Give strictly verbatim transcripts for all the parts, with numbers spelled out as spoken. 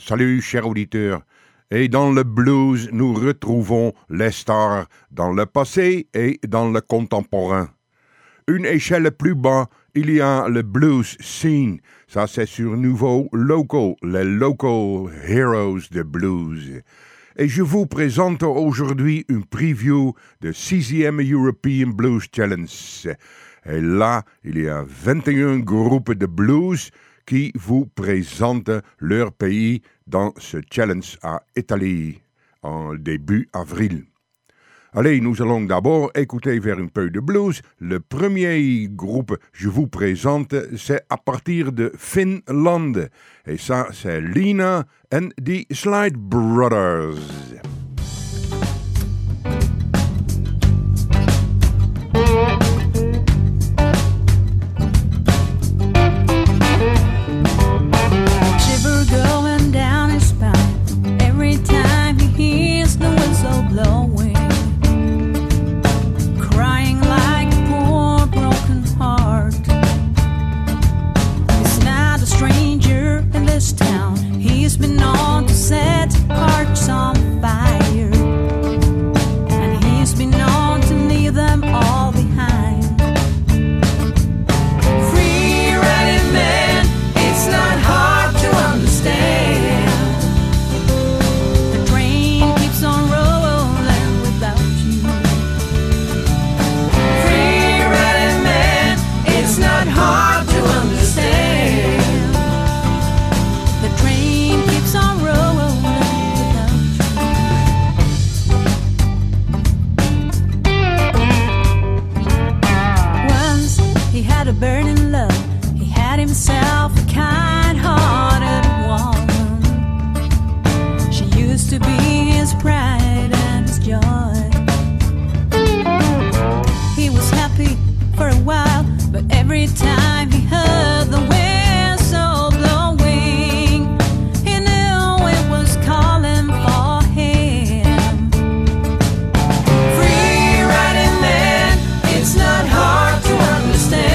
Salut, chers auditeurs. Et dans le blues, nous retrouvons les stars dans le passé et dans le contemporain. Une échelle plus bas, il y a le blues scene. Ça, c'est sur Nouveau Local, les local heroes de blues. Et je vous présente aujourd'hui une preview de sixième European Blues Challenge. Et là, il y a vingt et un groupes de blues qui vous présentent leur pays dans ce challenge à Italie en début avril. Allez, nous allons d'abord écouter vers un peu de blues. Le premier groupe que je vous présente, c'est à partir de Finlande. Et ça, c'est Lina and the Slide Brothers. Shiver going down his spine every time he hears the whistle blowing. This town, he's been known to set hearts on fire, and he's been known to leave them all behind. Free riding man, it's not hard to understand. The train keeps on rolling without you. Free riding man, it's not hard to understand. Burning love, he had himself a kind-hearted woman. She used to be his pride and his joy. He was happy for a while, but every time he heard the whistle blowing, he knew it was calling for him. Free riding man, it's not hard to understand.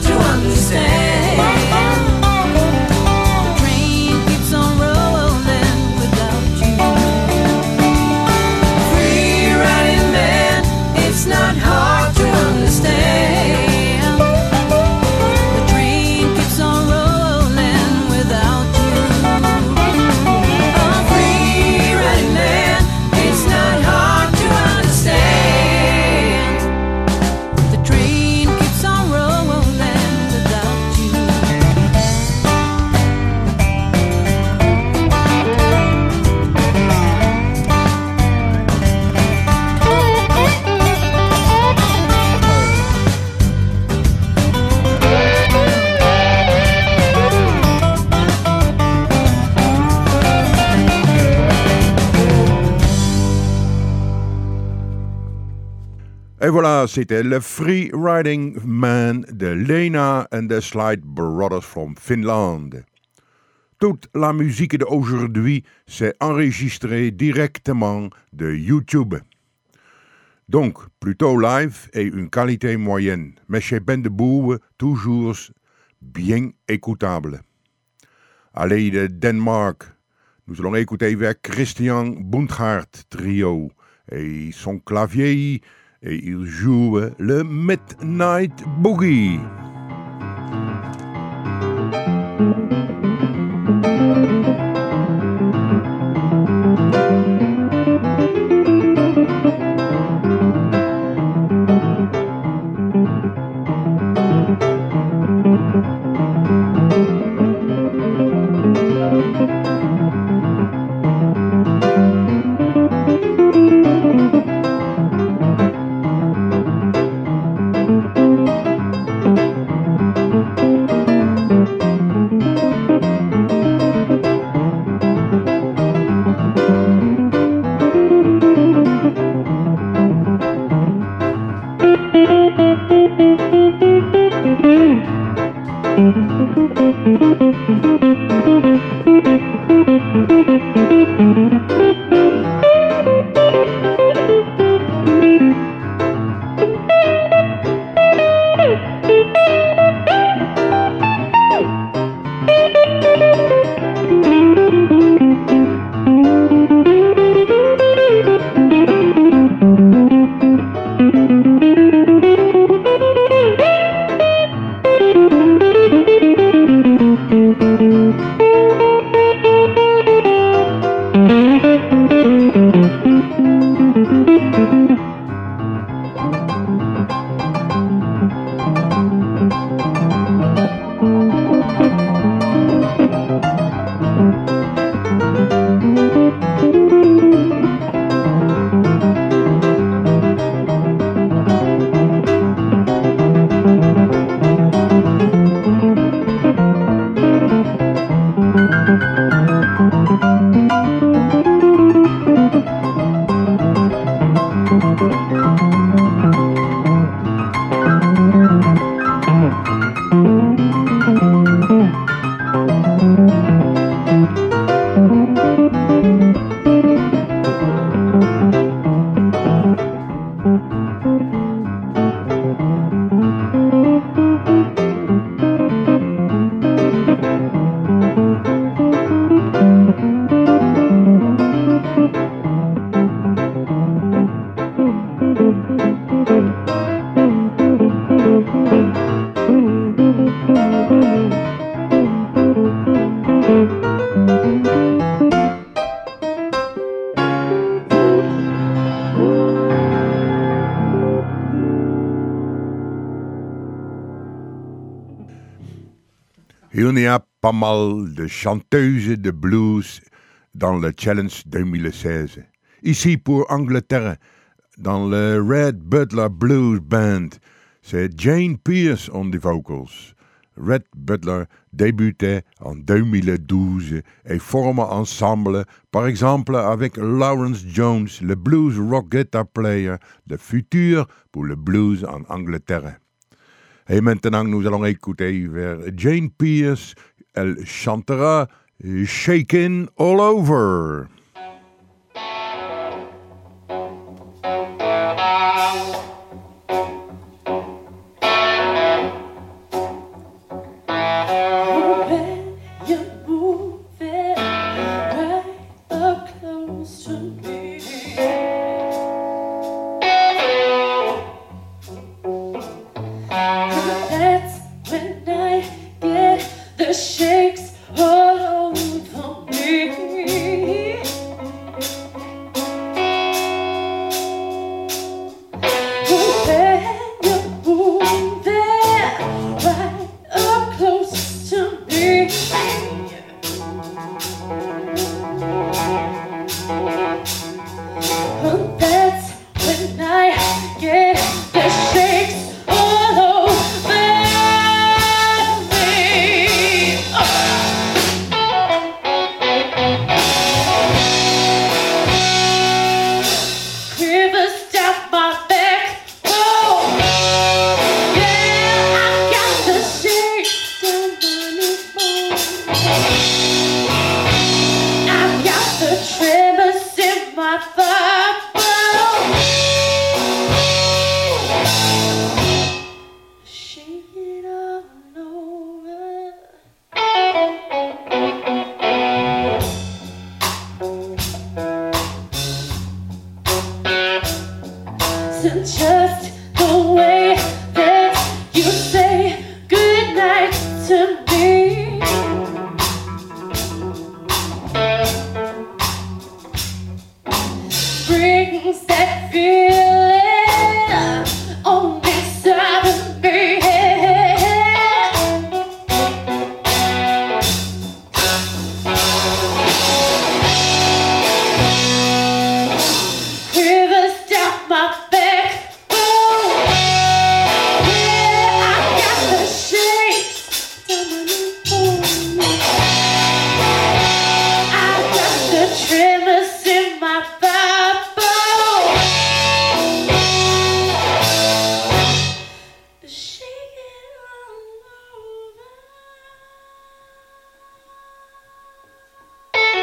Train keeps on rolling Et voilà, c'était le Free Riding Man de Lena and the Slight Brothers from Finland. Toute la musique d'aujourd'hui s'est enregistrée directement de YouTube. Donc, plutôt live et une qualité moyenne, mais chez Ben de Bouwe, toujours bien écoutable. Allez, de Danemark, nous allons écouter avec Christian Bundgaard Trio et son clavier, et il joue le Midnight Boogie. Il y a pas mal de chanteuses de blues dans le Challenge deux mille seize. Ici pour Angleterre, dans le Red Butler Blues Band, c'est Jane Pierce on the vocals. Red Butler débutait en deux mille douze et forme ensemble, par exemple avec Lawrence Jones, le blues rock guitar player, le futur pour le blues en Angleterre. Et maintenant, nous allons écouter vers Jane Pierce. Elle chantera Shakin' All Over. Shakes all over me.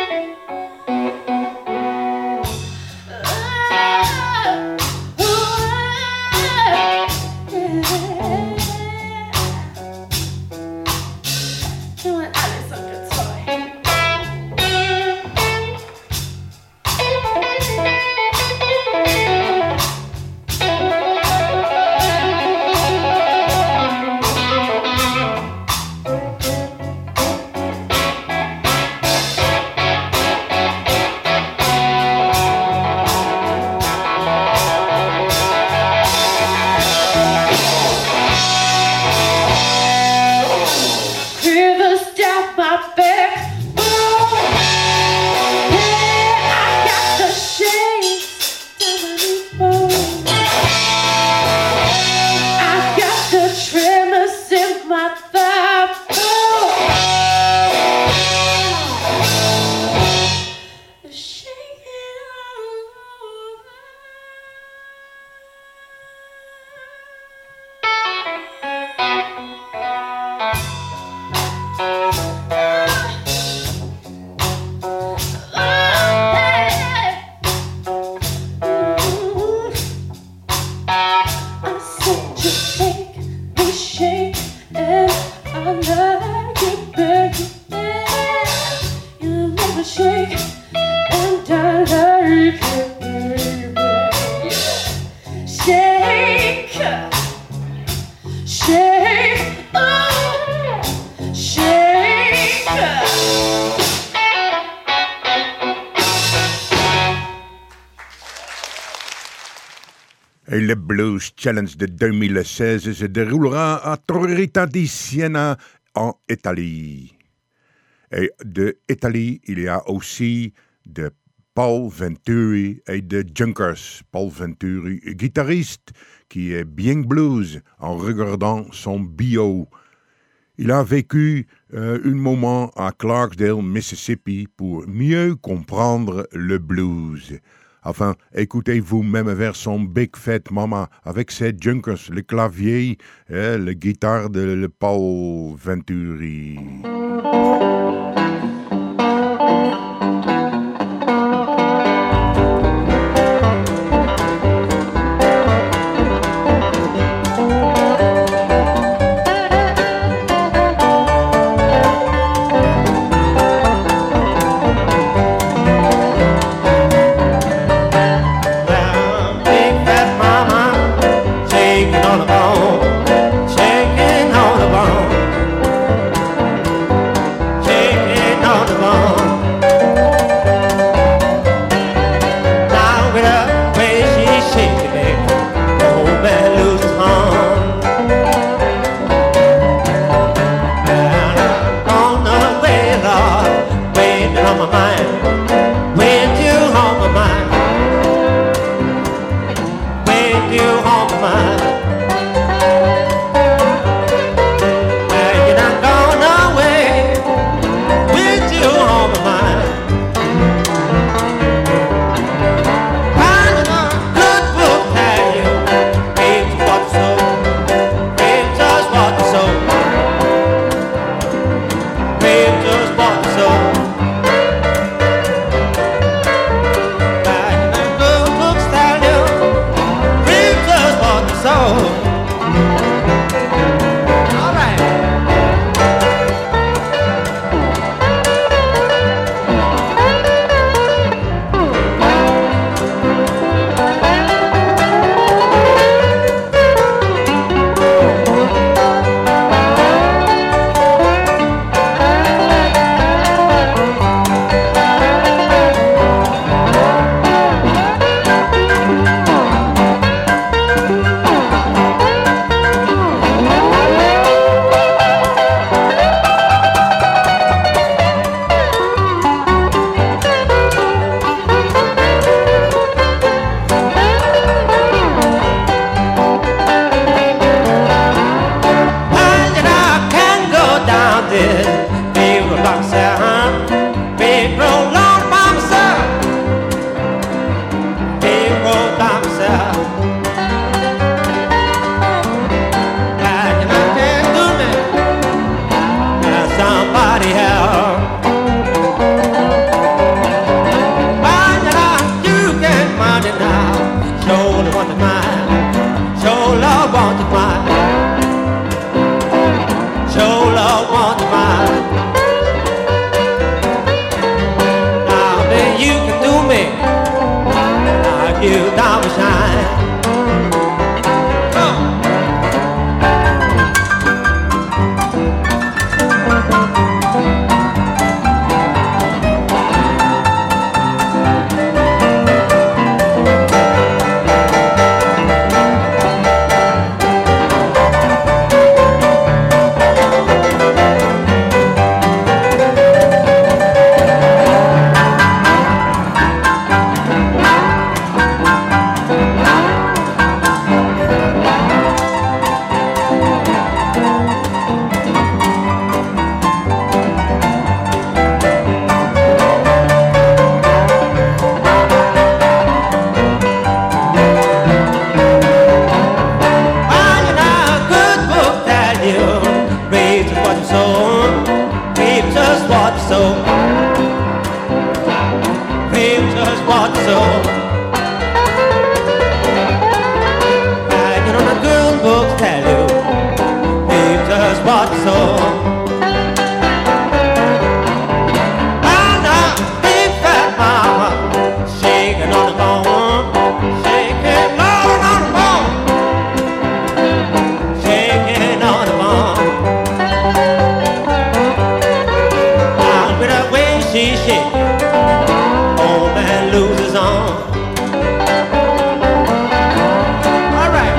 Et le Blues Challenge de deux mille seize se déroulera à Torretta di Siena en Italie. Et de Italie, il y a aussi de Paul Venturi et de Junkers. Paul Venturi, guitariste qui est bien blues en regardant son bio. Il a vécu euh, un moment à Clarksdale, Mississippi pour mieux comprendre le blues. Enfin, écoutez vous-même vers son Big Fat Mama avec ses Junkers, le clavier et la guitare de le Paul Venturi. so. Fame just what so. And you know the girl books tell you, fame just what so. And a big fat mama shaking on the bone, shaking loud on the bone, shaking on the bone. And with the way she shake, old man loses on. All right.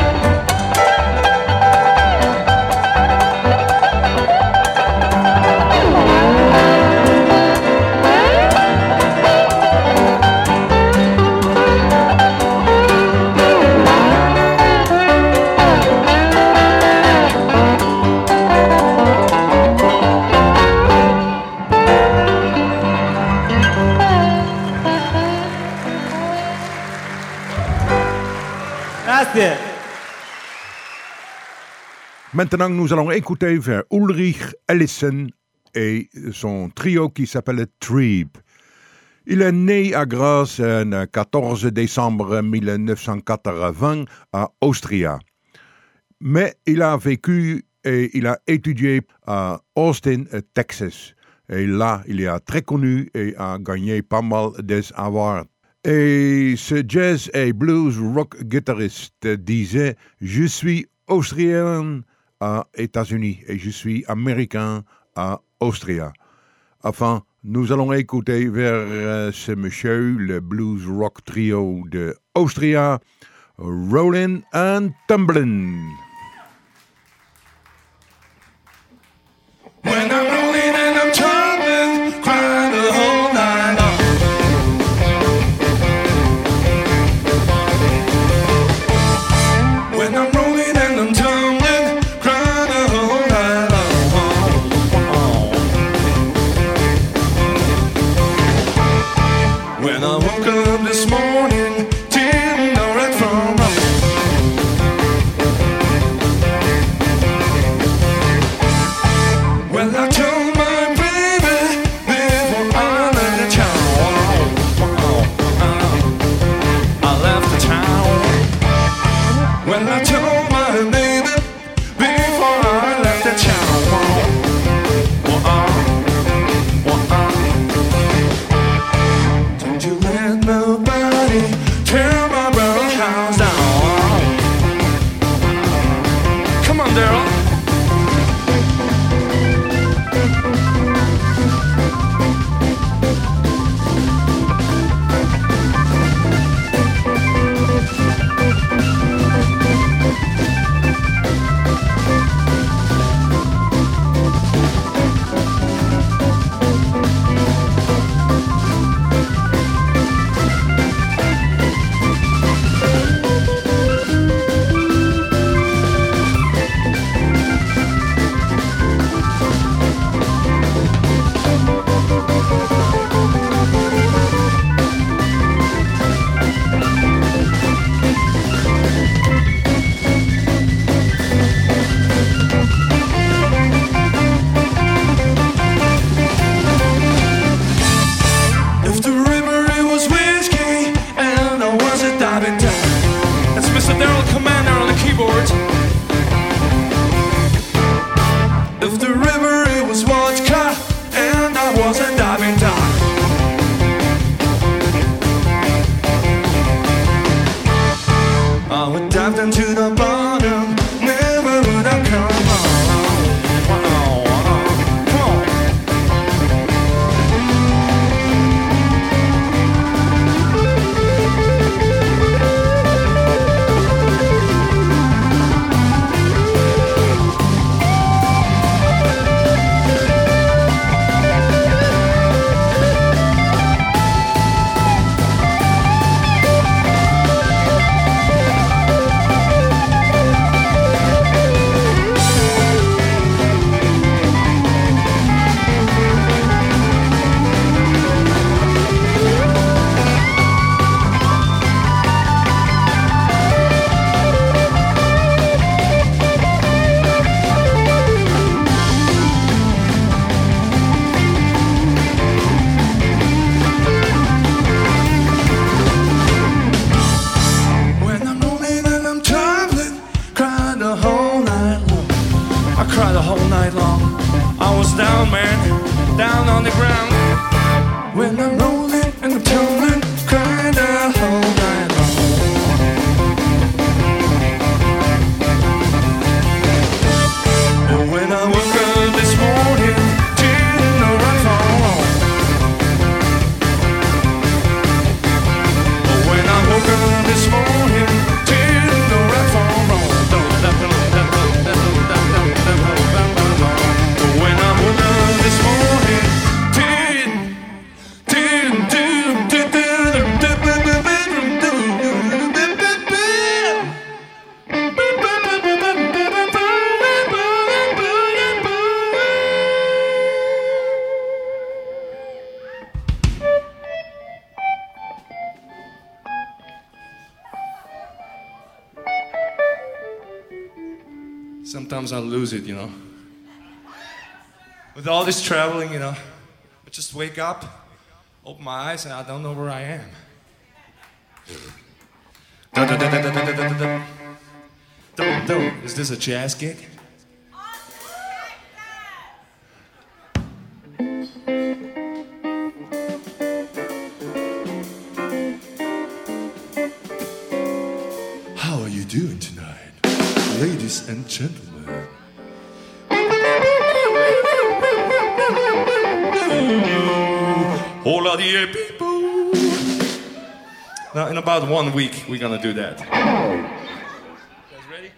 Gracias. Maintenant, nous allons écouter vers Ulrich Ellison et son trio qui s'appelle Trip. Il est né à Graz le quatorze décembre mille neuf cent quatre-vingts à Austria. Mais il a vécu et il a étudié à Austin, Texas. Et là, il est très connu et a gagné pas mal d'awards. Et ce jazz et blues rock guitariste disait « Je suis australien à États-Unis et je suis américain à Austria ». Enfin, nous allons écouter vers euh, ce monsieur, le blues rock trio de Austria, Rollin' and Tumblin'. When I'm rolling and I'm tumbling, crying the whole night long. When I'm rolling and I'm tumbling, crying the whole night long. When I woke up this morning, didn't know right from wrong. Well, I told down, man, down on the ground. When I'm rolling and I'm tumbling, crying the whole night long. And when I woke up this morning, didn't know right from wrong. When I woke up this morning, didn't know right from wrong. When I woke up this morning, didn't, didn't, didn't, sometimes I lose it, you know. With all this traveling, you know, I just wake up, open my eyes, and I don't know where I am. Dun, dun, dun, dun, dun, dun, dun, dun, dun. Dun, dun. Is this a jazz gig? How are you doing tonight, ladies and gentlemen? Hola dear people. Now in about one week we're gonna do that. You guys ready?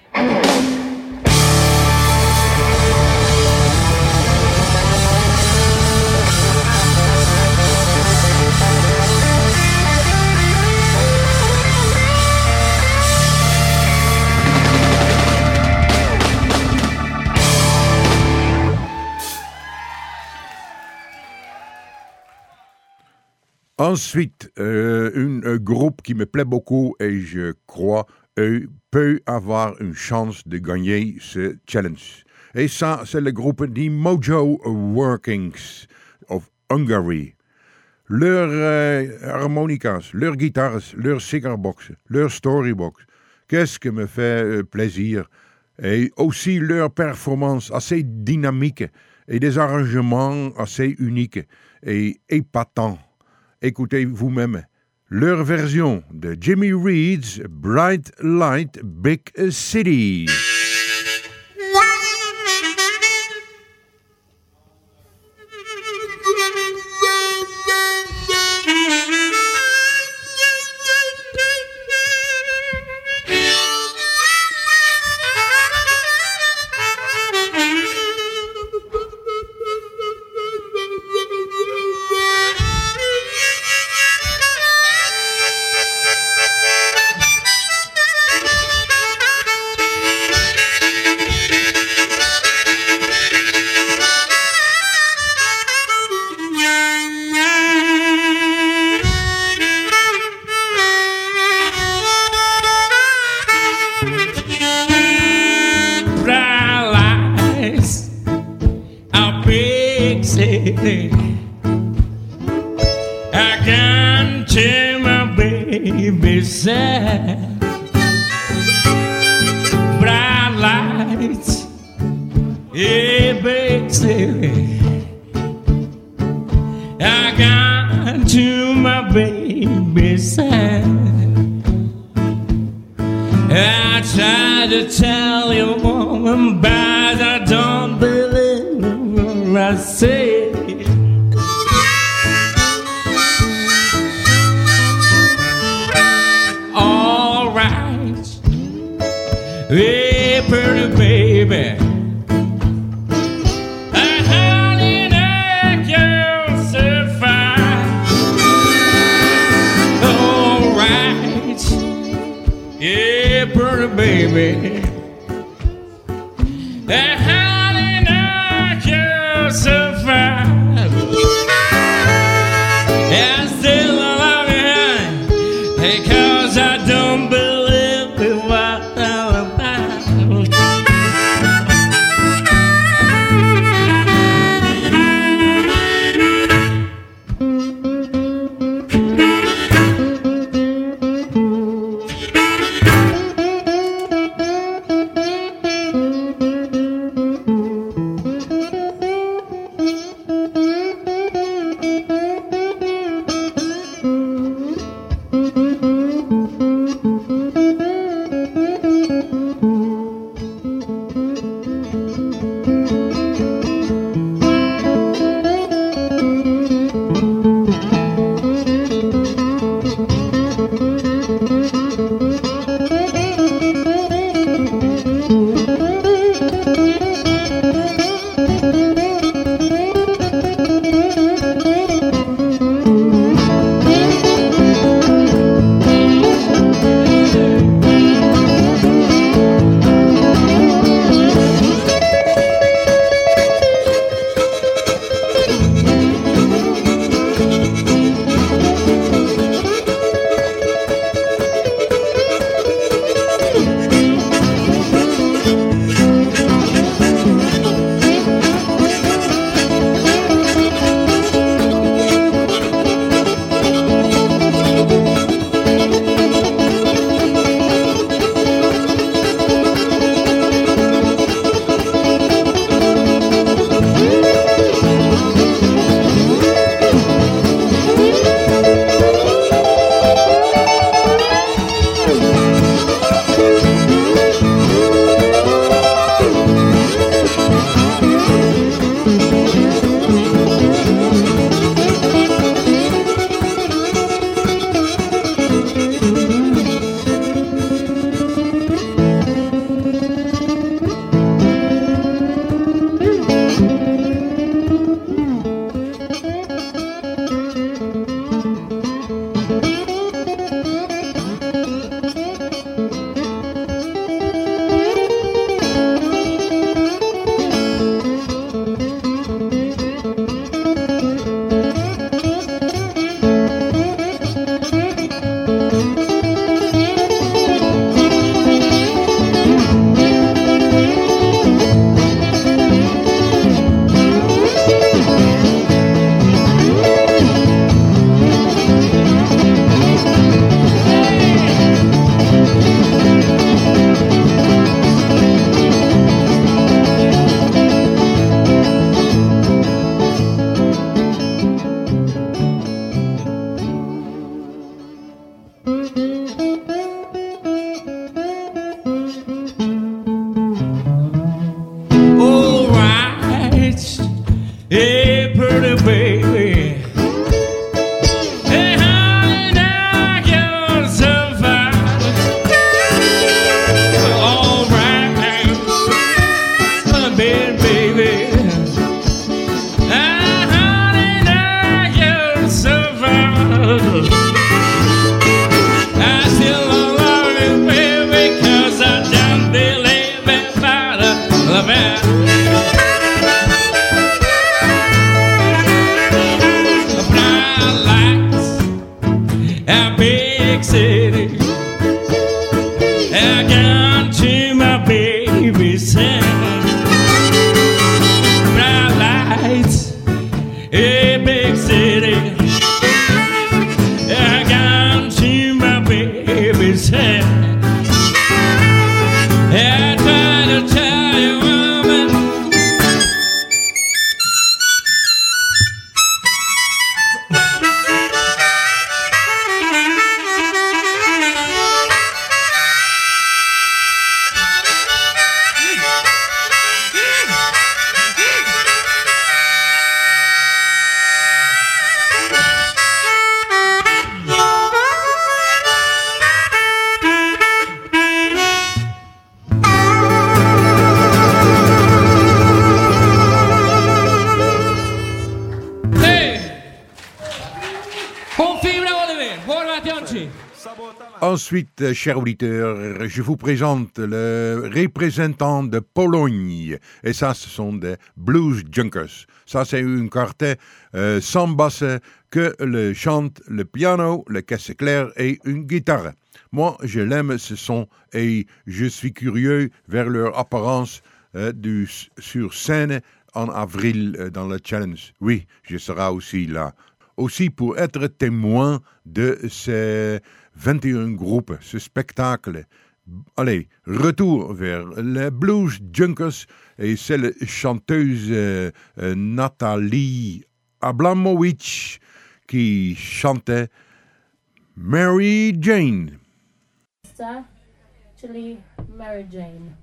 Ensuite, euh, une un groupe qui me plaît beaucoup et je crois euh, peut avoir une chance de gagner ce challenge. Et ça, c'est le groupe des Mojo Workings of Hungary. Leurs euh, harmonicas, leurs guitares, leurs cigarbox, leurs storybox, qu'est-ce qui me fait euh, plaisir. Et aussi leur performance assez dynamique et des arrangements assez uniques et épatants. Écoutez vous-même leur version de Jimmy Reed's Bright Light Big City. I can't tell my baby sad. Bright lights, yeah, big city. I got to my baby sad. I tried to tell you, woman, but I don't believe what I say. All right, hey, pretty baby. Baby, and how did I just survive? And still I love you, because I don't believe in what I'm about. Sabotage. Ensuite, chers auditeurs, je vous présente le représentant de Pologne. Et ça, ce sont des Blues Junkers. Ça, c'est un quartet euh, sans basse que le chante, le piano, le caisse clair et une guitare. Moi, je l'aime ce son et je suis curieux vers leur apparence euh, du, sur scène en avril euh, dans le challenge. Oui, je serai aussi là. Aussi pour être témoin de ces vingt et un groupes, ce spectacle. Allez, retour vers les Blues Junkers et c'est la chanteuse euh, euh, Nathalie Abramowicz qui chantait Mary Jane. Ça, actually, Mary Jane.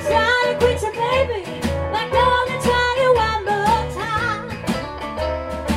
Baby, but don't tell you one more time.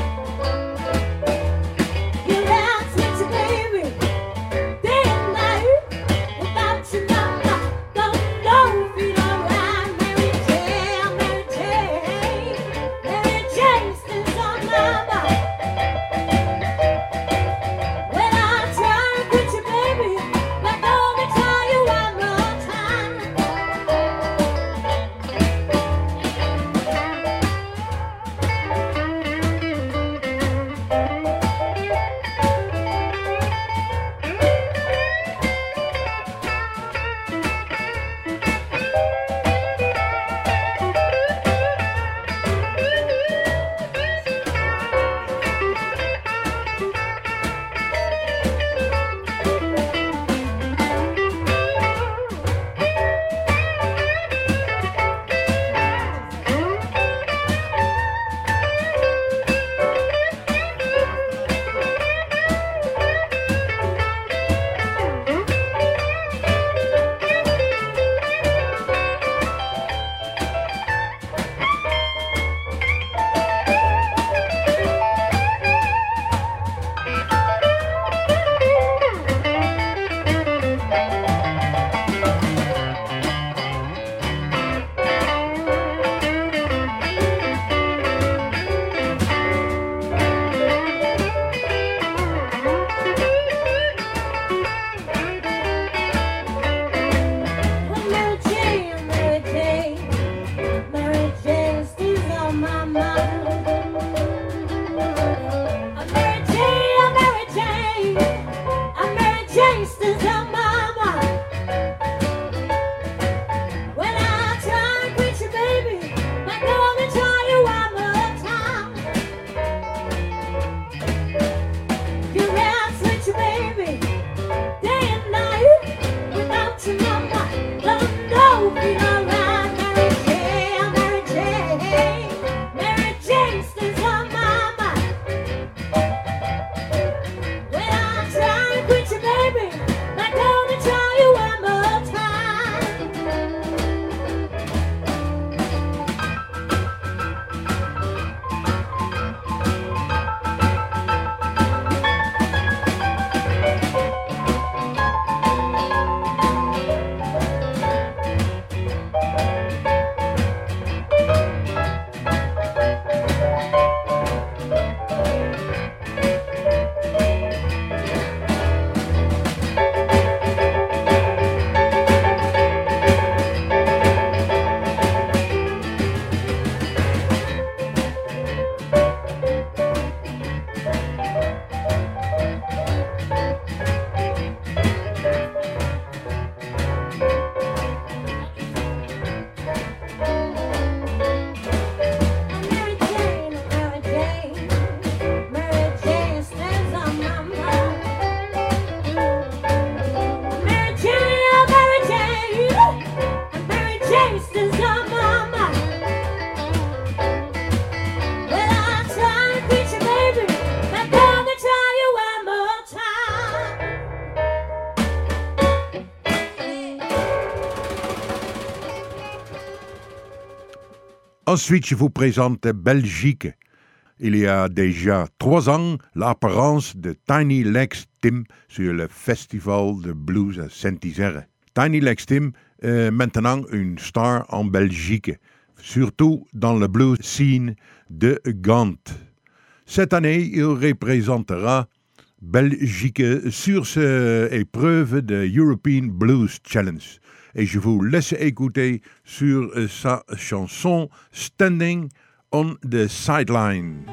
Ensuite, je vous présente Belgique. Il y a déjà trois ans, l'apparence de Tiny Legs Tim sur le Festival de Blues à Saint-Isère. Tiny Legs Tim est maintenant une star en Belgique, surtout dans le blues scene de Gand. Cette année, il représentera Belgique sur cette épreuve de European Blues Challenge. Et je vous laisse écouter sur sa chanson Standing on the Sideline.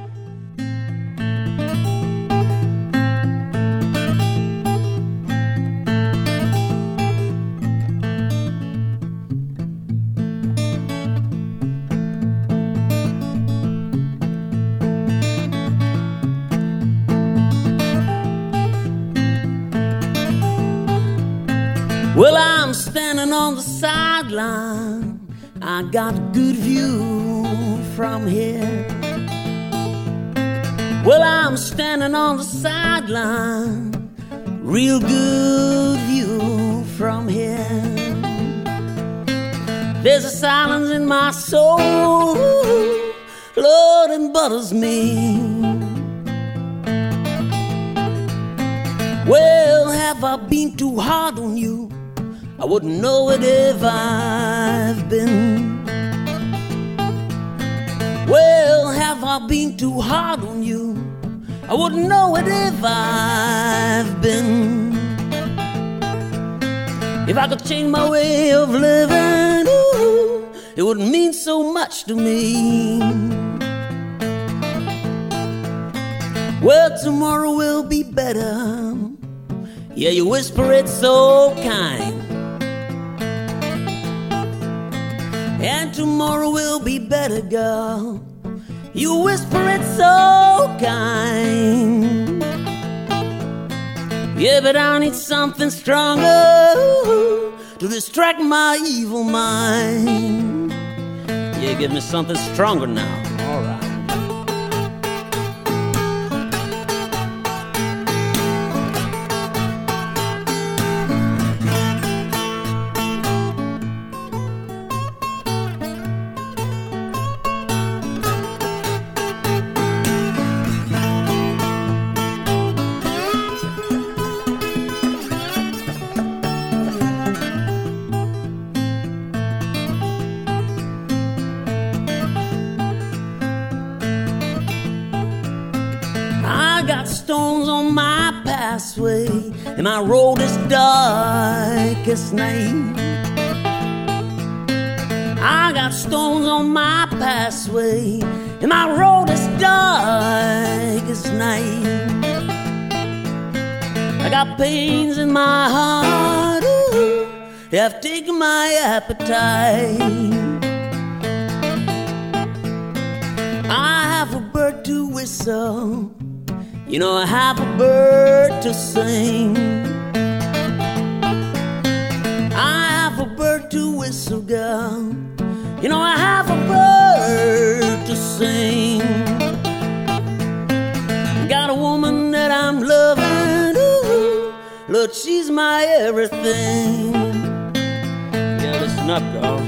Well, I'm standing on the sideline. I got a good view from here. Well, I'm standing on the sideline. Real good view from here. There's a silence in my soul, Lord, and butters me. Well, have I been too hard on you? I wouldn't know it if I've been. Well, have I been too hard on you? I wouldn't know it if I've been. If I could change my way of living, ooh, it wouldn't mean so much to me. Well, tomorrow will be better. Yeah, you whisper it so kind. And tomorrow will be better, girl. You whisper it so kind. Yeah, but I need something stronger to distract my evil mind. Yeah, give me something stronger now. All right. And my road is dark as night. I got stones on my pathway, and my road is dark as night. I got pains in my heart, ooh, they have taken my appetite. I have a bird to whistle, you know, I have a bird to sing. I have a bird to whistle, girl. You know, I have a bird to sing. Got a woman that I'm loving, ooh, Lord, she's my everything. Yeah, listen up, girl.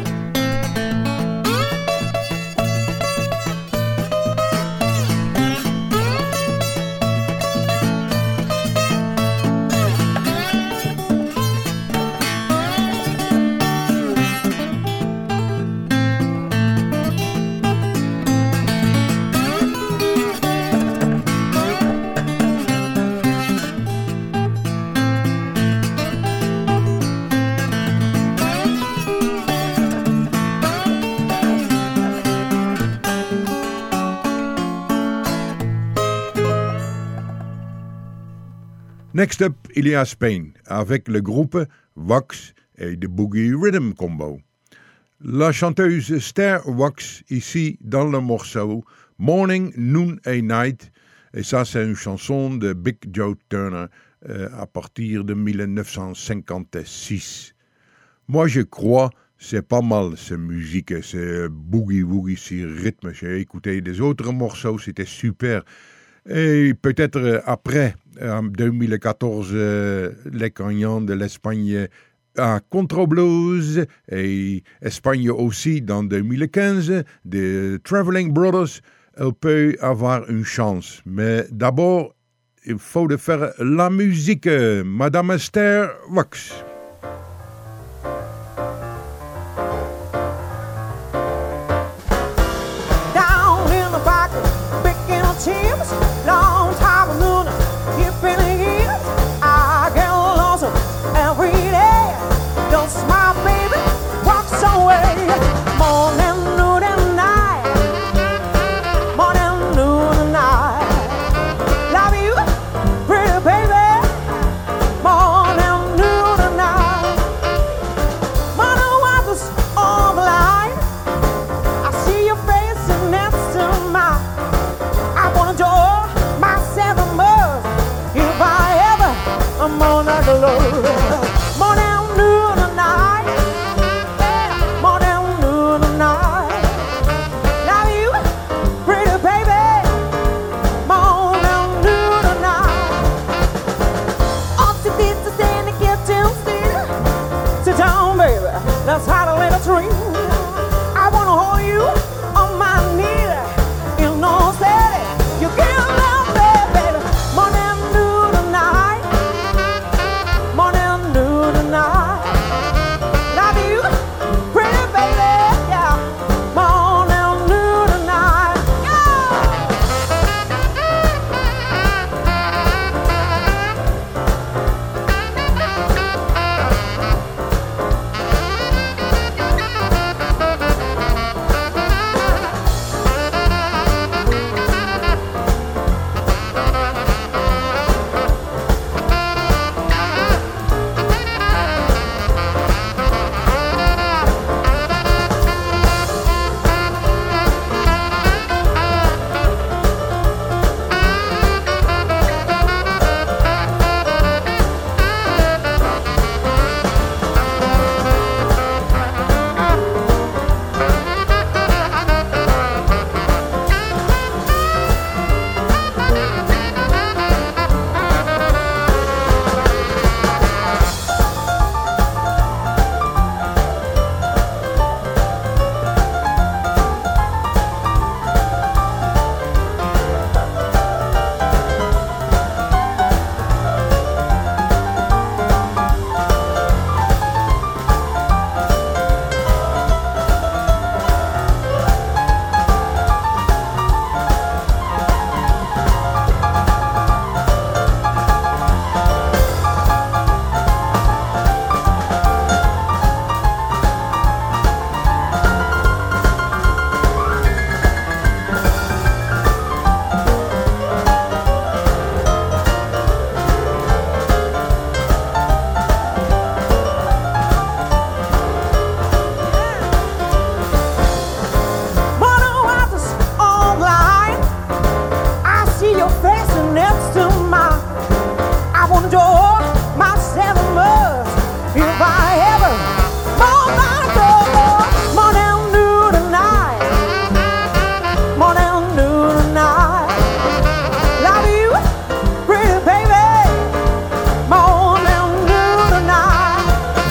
Next up, il y a Spain, avec le groupe Wax et The Boogie Rhythm Combo. La chanteuse Esther Wax, ici dans le morceau Morning, Noon and Night, et ça c'est une chanson de Big Joe Turner euh, à partir de dix-neuf cent cinquante-six. Moi je crois c'est pas mal cette musique, ce boogie-woogie, ce rythme. J'ai écouté des autres morceaux, c'était super. Et peut-être après, en deux mille quatorze, euh, les gagnants de l'Espagne à Contro Blues et Espagne aussi dans deux mille quinze, des Traveling Brothers, elle peut avoir une chance. Mais d'abord, il faut de faire la musique. Madame Esther Vox. Down in the back, picking up chips, long time of noon, keeping it in. I get lost every day. Just my baby walks away. Morning, noon, and night. Morning, noon, and night. Love you, pretty baby. Morning, noon, and night. Morning waters on the line. I see your face and next to mine. I wanna join myself a must if I ever am on that love. Morning, noon, and night. Yeah, morning, noon, and night. Love you, pretty baby. Morning, noon, and night. Up to this to stand and get to still. Sit down, baby. Let's have a little dream. I wanna hold you on my knee. You know, steady. You can't love me, baby. Morning, noon, and night. Morning, noon, and night. Love you, pretty baby. Yeah. Morning, noon, and night. Morning waters on the line. I see your face and next to mine. I wanna join myself a must if I ever fall my door. Morning, noon, and night. Morning, noon, and night. Love you, pretty baby. Morning, noon, and night.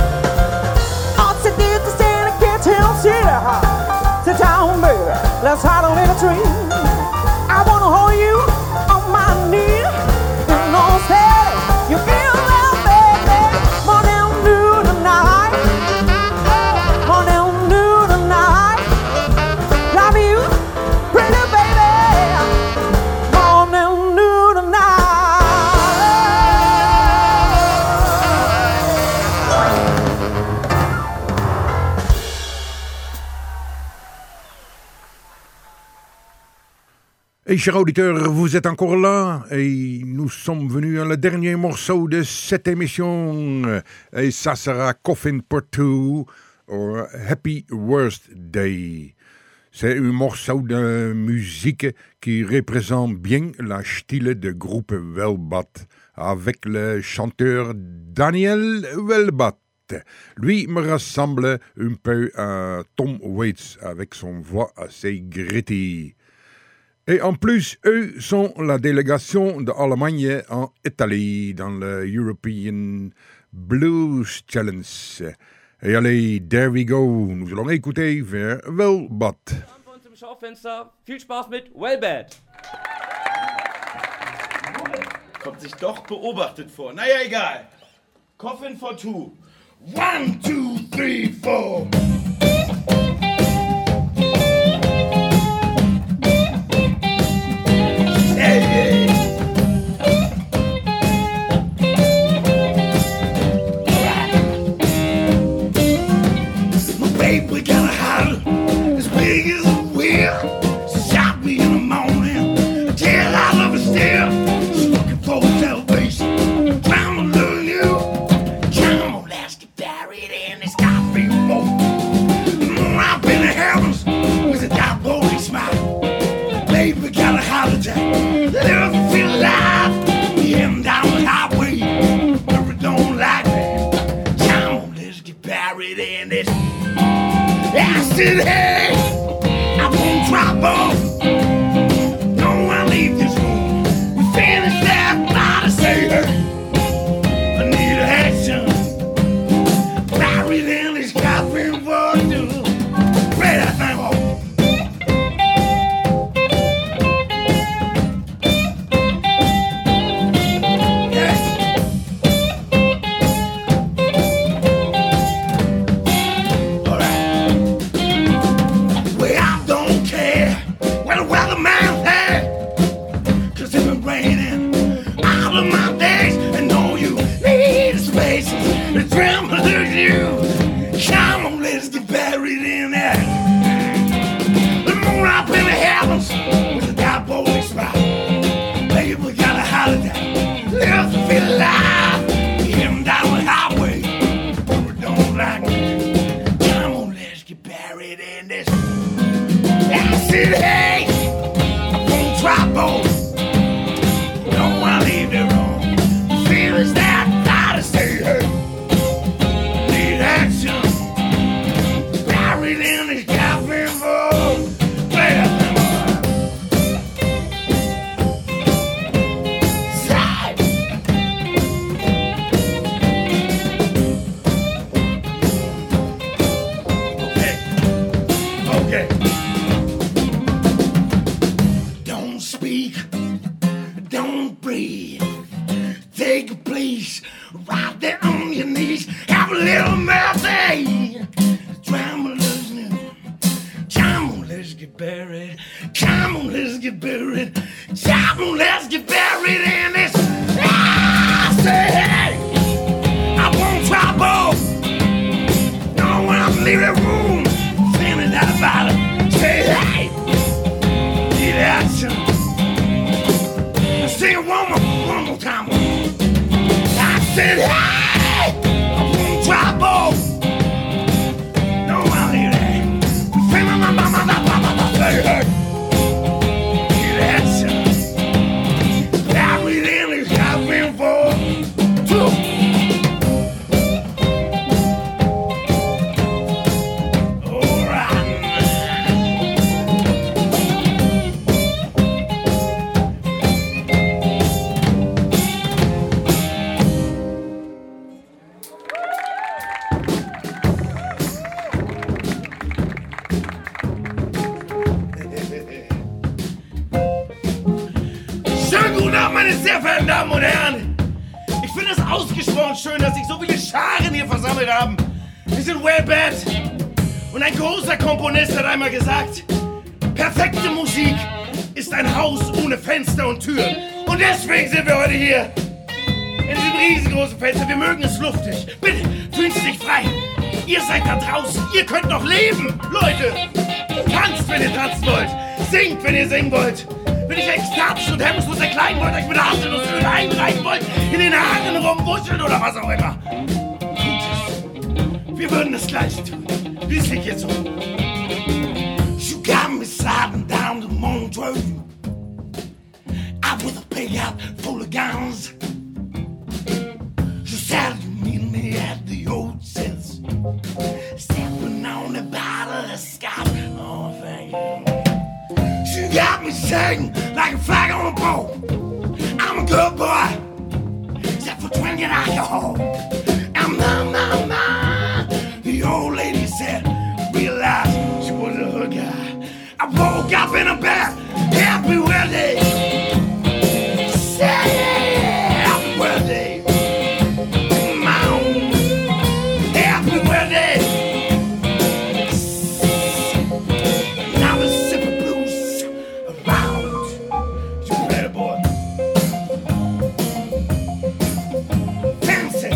All to do to stand and get to see Sit down, baby. Let's have a little dream. I wanna hold you on my knee. You know, steady. You feel well, baby. Morning, noon, and night. Morning, noon, and night. Love you, pretty baby. Morning, noon, and night. Et chers auditeurs, vous êtes encore là et nous sommes venus à le dernier morceau de cette émission et ça sera Coffin Part deux ou Happy Worst Day. C'est un morceau de musique qui représente bien la style de groupe Velbat avec le chanteur Daniel Velbat. Lui me ressemble un peu à Tom Waits avec son voix assez gritty. Et en plus, eux sont la délégation d'Allemagne en Italie dans le European Blues Challenge. Et allez, there we go. Nous allons écouter vers Well Bad. Von zum Schaufenster. Viel Spaß mit Well Bad. Kommt sich doch beobachtet vor. Naja, egal. Coffin for two. One, two, three, four. Hey, hey. My baby got a house as big as a wheel. She shot me in the morning. I tell I love her still. She's looking for salvation. Trying to learn you. Come on, let's get buried in this coffee boat. Up in the heavens with a dark bowling smile. Baby got a holiday. Never feel alive. Heading down the highway. Never don't like me. Come on, let's get buried in this. I said, hey, I won't drop off. No, I leave this room. We finished that by to say, hey, I need action. Buried in this coffin for two. Play that thing off. Ihr könnt noch leben, Leute! Tanzt, wenn ihr tanzen wollt! Singt, wenn ihr singen wollt! Wenn ich ekstatisch und hemmungslos erkleiden wollt, euch mit atemlos Öl einreichen wollt, in den Haaren rumwuscheln oder was auch immer! Gutes! Wir würden das Gleiche tun. Wie es liegt jetzt so? You got me sliding down the Montreux. Out with a pig out full of guns. You said you meet me at the old sense. Stepping on the bottle of scotch. Oh, thank you. She got me singing like a flag on a pole. I'm a good boy, except for drinking alcohol. birthday. Say happy birthday. My own happy birthday. Now the Mississippi blues around. You ready, boy? Fancy.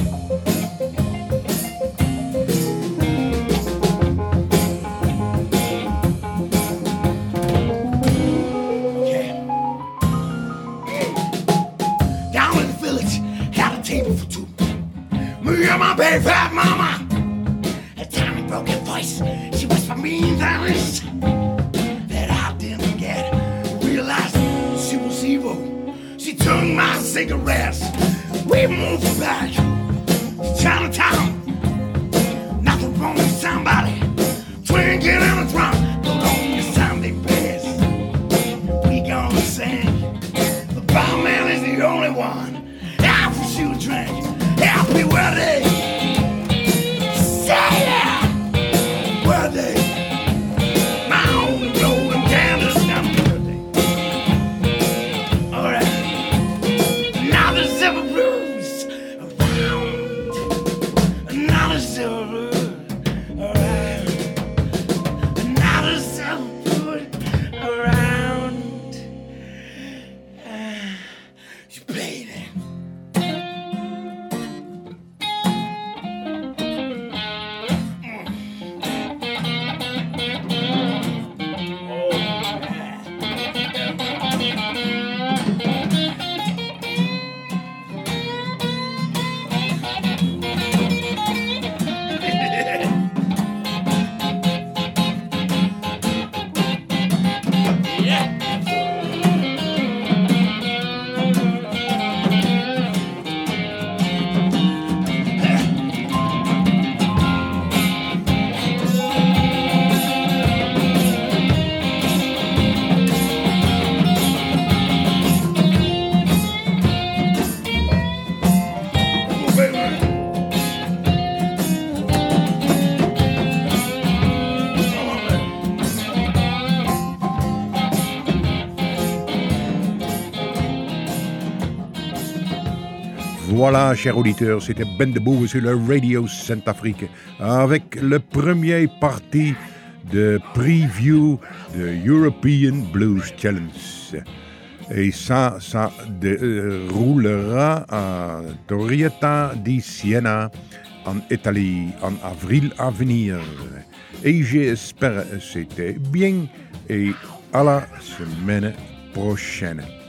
Me and my baby fat mama, a tiny broken voice. She whispered mean things that I didn't get. Realized she was evil. She took my cigarettes. We moved back to Chinatown. Nothing wrong with somebody drinking in a drum. Put on your Sunday best. We gonna sing. The barman is the only one. After she would drink. Happy birthday! Say yeah! Birthday! My own blow them candles down the birthday. Alright. Now the silver blues around. Now the silver blues. Alright. Now the silver blues around. Uh, you played it. Voilà, chers auditeurs, c'était Ben de Boer sur le Radio Saint-Afrique avec le premier partie de preview de European Blues Challenge. Et ça, ça déroulera à Torrietta di Siena en Italie en avril à venir. Et j'espère que c'était bien et à la semaine prochaine.